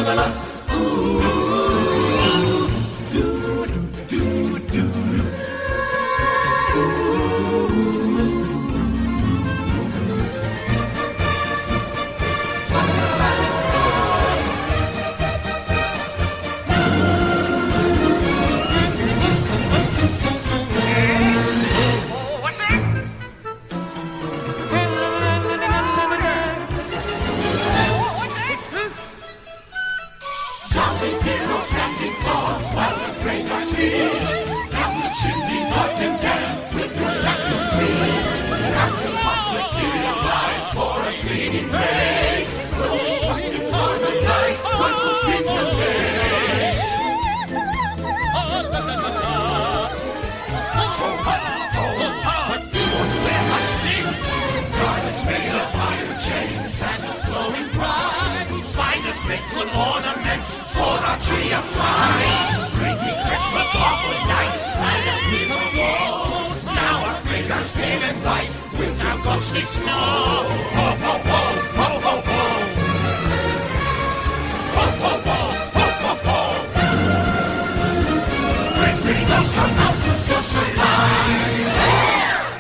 la la. Ooh, do do do. Down the chimney, knock him down with your shotgun blade. Captain Potts materialize for a speeding raid. Loading pumpkins for the dice, joyful screams from bass. What's this? What's there? What's this? Garments made of iron chains, sandals glowing bright. Spiders make good ornaments for our tree of life. But awful nights right up near the wall. Now our graveyard's pale and bright with our ghostly snow. Ho, ho,